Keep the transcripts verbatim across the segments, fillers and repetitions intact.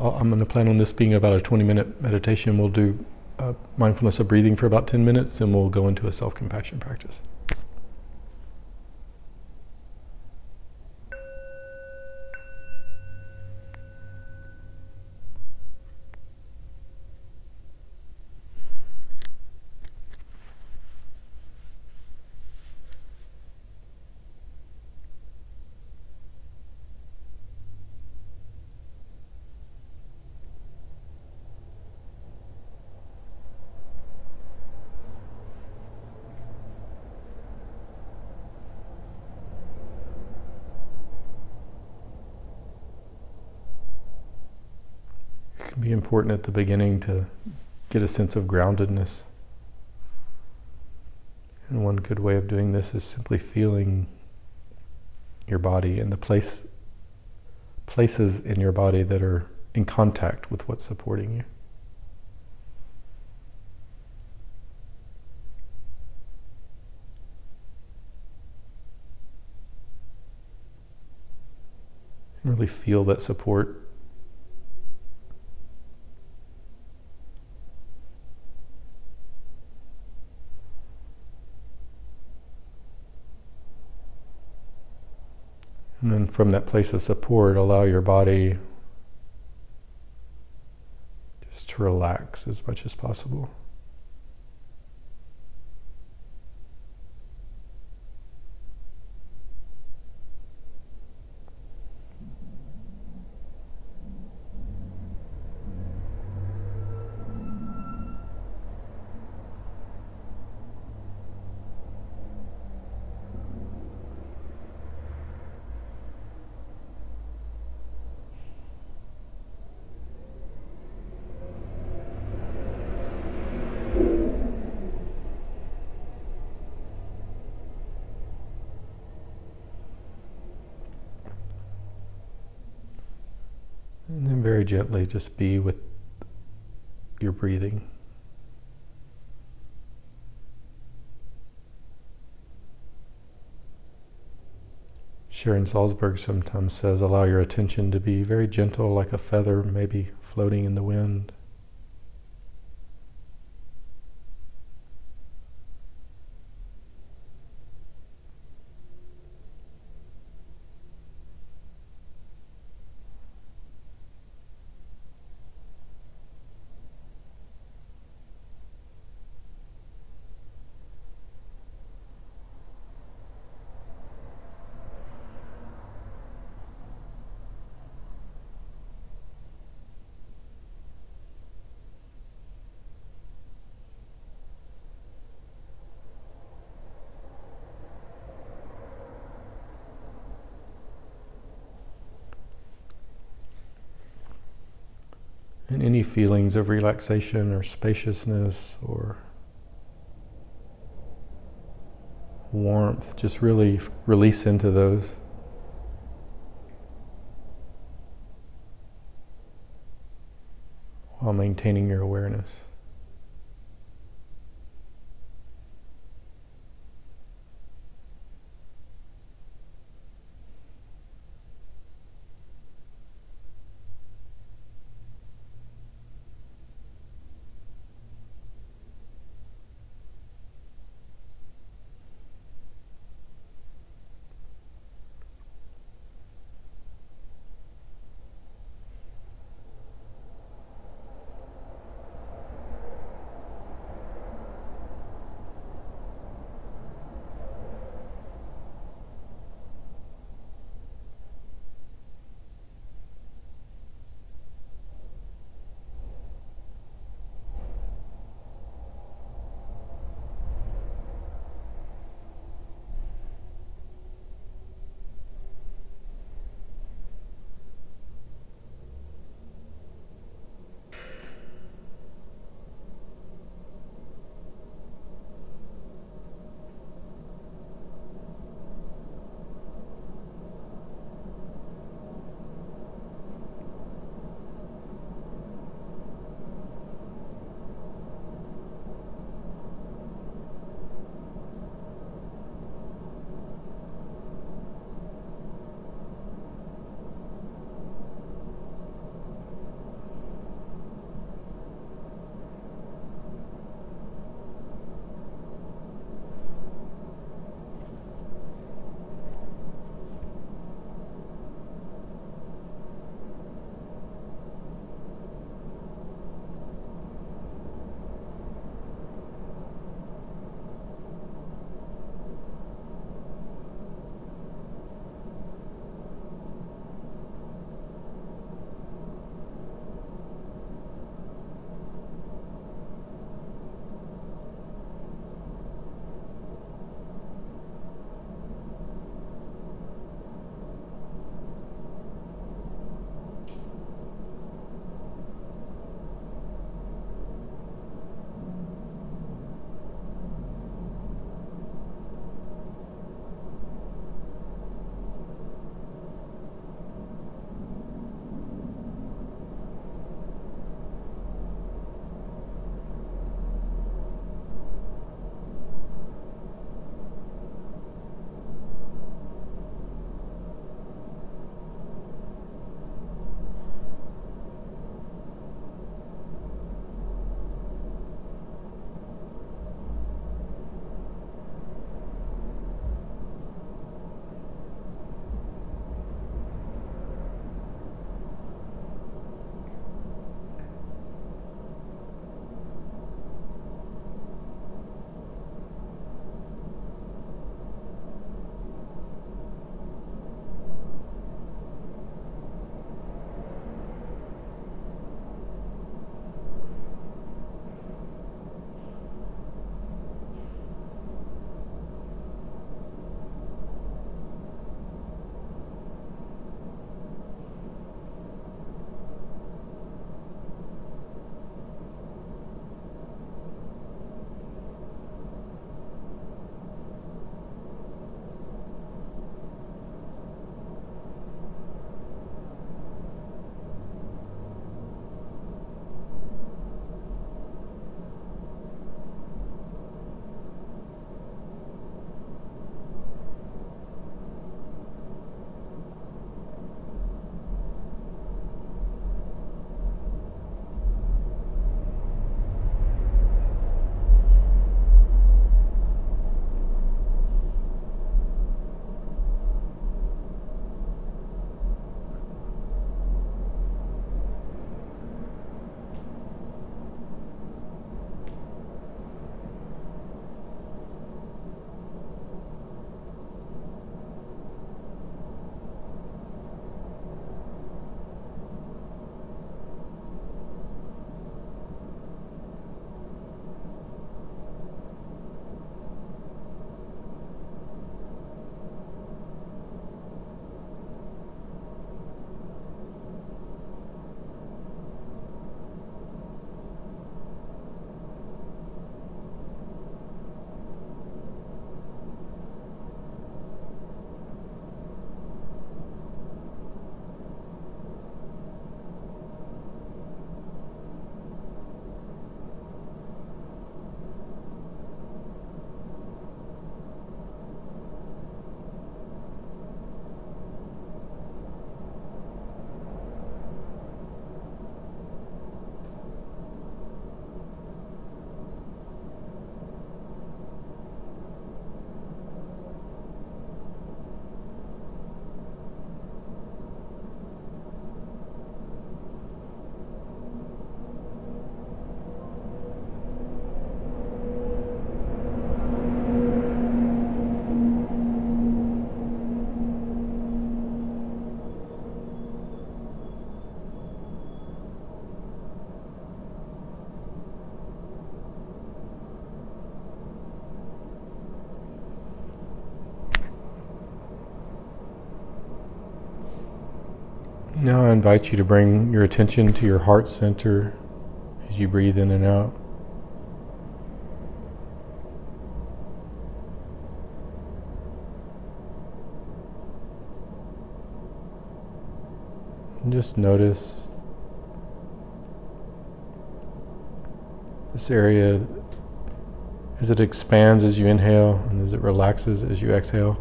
I'll, I'm going to plan on this being about a twenty minute meditation. We'll do uh, mindfulness of breathing for about ten minutes, and we'll go into a self-compassion practice. It can be important at the beginning to get a sense of groundedness. And one good way of doing this is simply feeling your body and the place, places in your body that are in contact with what's supporting you. And really feel that support. And then from that place of support, allow your body just to relax as much as possible. And then very gently just be with your breathing. Sharon Salzberg sometimes says, allow your attention to be very gentle, like a feather maybe floating in the wind. And any feelings of relaxation or spaciousness or warmth, just really release into those. While maintaining your awareness. Now I invite you to bring your attention to your heart center as you breathe in and out. And just notice this area as it expands as you inhale and as it relaxes as you exhale.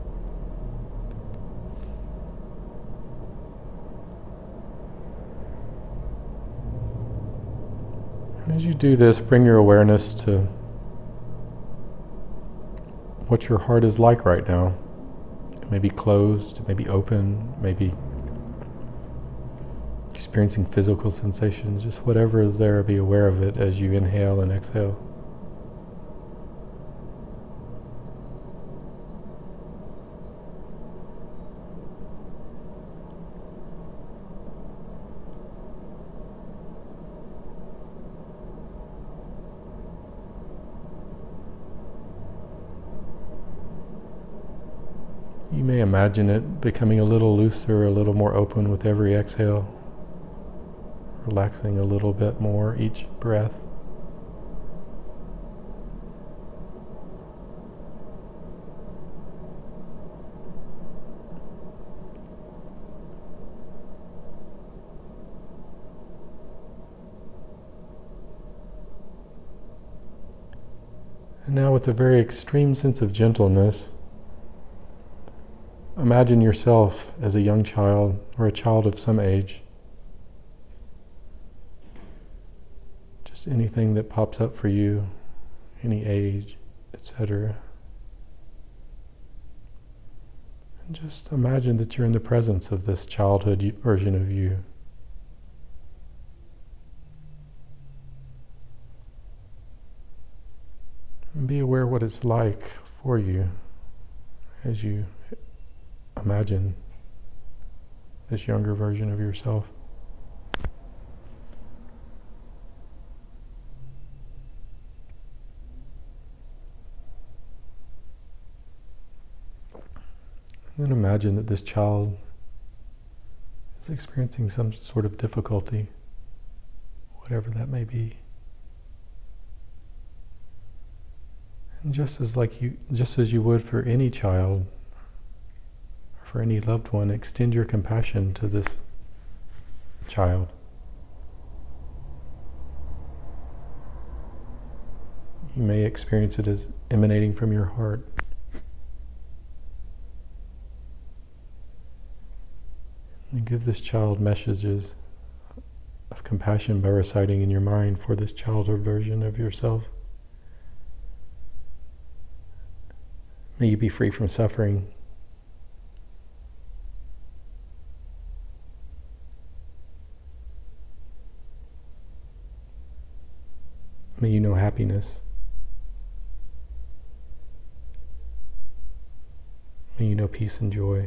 And as you do this, bring your awareness to what your heart is like right now. It may be closed, it may be open, maybe experiencing physical sensations, just whatever is there, be aware of it as you inhale and exhale. You may imagine it becoming a little looser, a little more open with every exhale, relaxing a little bit more each breath. And now, with a very extreme sense of gentleness, imagine yourself as a young child or a child of some age. Just anything that pops up for you, any age, et cetera. And just imagine that you're in the presence of this childhood version of you. And be aware what it's like for you as you imagine this younger version of yourself. And then imagine that this child is experiencing some sort of difficulty, whatever that may be. And just as like you, just as you would for any child, for any loved one, extend your compassion to this child. You may experience it as emanating from your heart. And give this child messages of compassion by reciting in your mind for this childhood version of yourself. May you be free from suffering. May you know happiness. May you know peace and joy.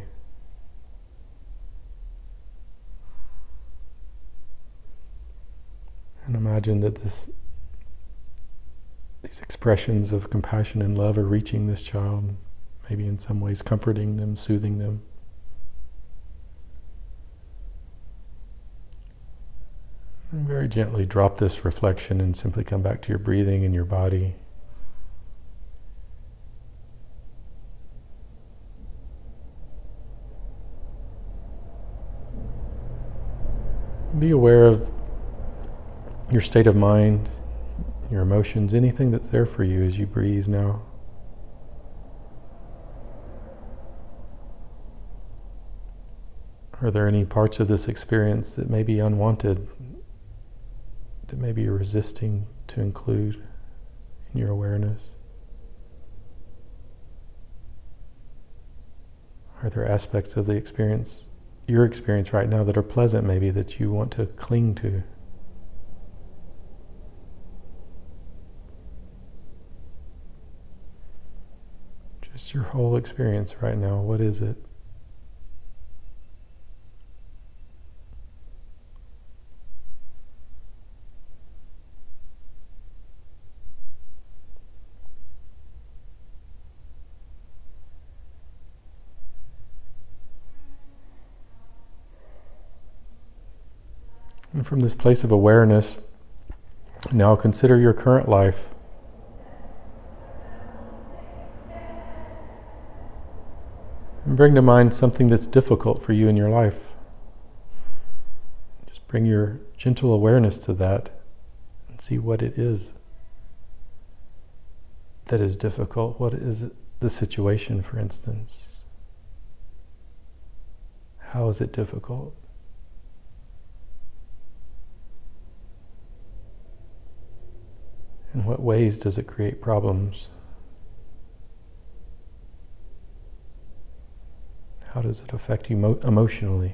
And imagine that this, these expressions of compassion and love are reaching this child, maybe in some ways comforting them, soothing them. And very gently drop this reflection and simply come back to your breathing and your body. Be aware of your state of mind, your emotions, anything that's there for you as you breathe now. Are there any parts of this experience that may be unwanted, that maybe you're resisting to include in your awareness? Are there aspects of the experience, your experience right now, that are pleasant maybe, that you want to cling to? Just your whole experience right now, what is it? And from this place of awareness, now consider your current life. And bring to mind something that's difficult for you in your life. Just bring your gentle awareness to that and see what it is that is difficult. What is the situation, for instance? How is it difficult? In what ways does it create problems? How does it affect you mo- emotionally?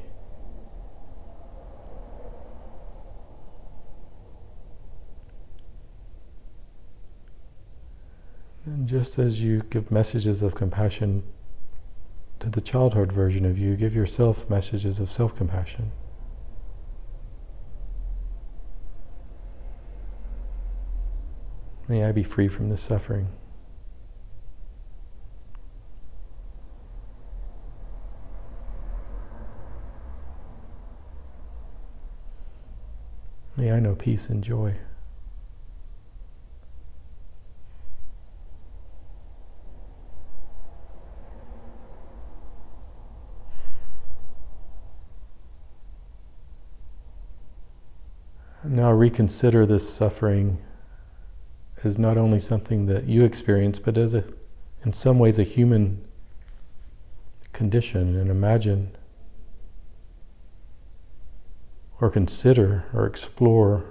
And just as you give messages of compassion to the childhood version of you, give yourself messages of self-compassion. May I be free from this suffering. May I know peace and joy. Now reconsider this suffering as not only something that you experience, but as a, in some ways, a human condition, and imagine or consider or explore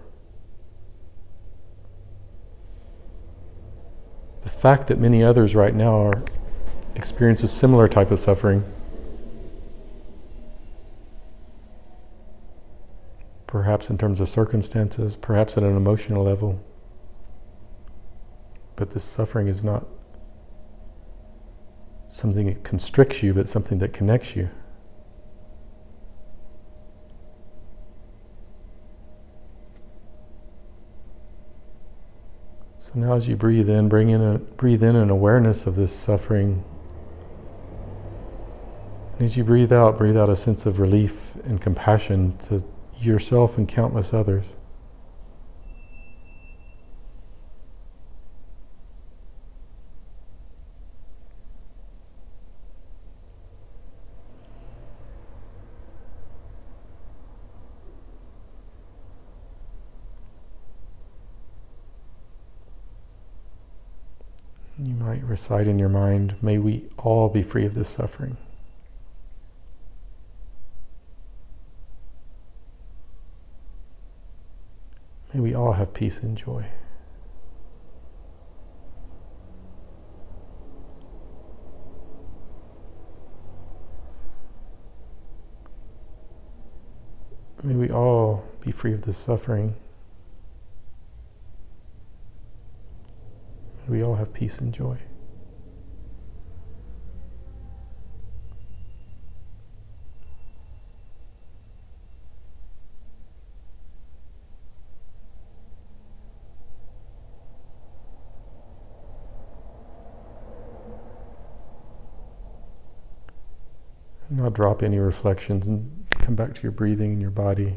the fact that many others right now are experience a similar type of suffering. Perhaps in terms of circumstances, perhaps at an emotional level. But this suffering is not something that constricts you, but something that connects you. So now as you breathe in, bring in a, breathe in an awareness of this suffering. And as you breathe out, breathe out a sense of relief and compassion to yourself and countless others. You might recite in your mind, may we all be free of this suffering. May we all have peace and joy. May we all be free of this suffering. May we all have peace and joy. Now drop any reflections and come back to your breathing and your body.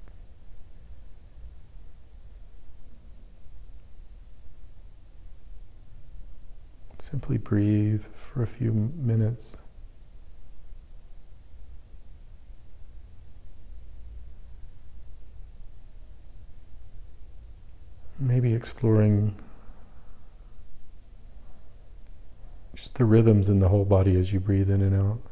Simply breathe for a few minutes. Maybe exploring just the rhythms in the whole body as you breathe in and out.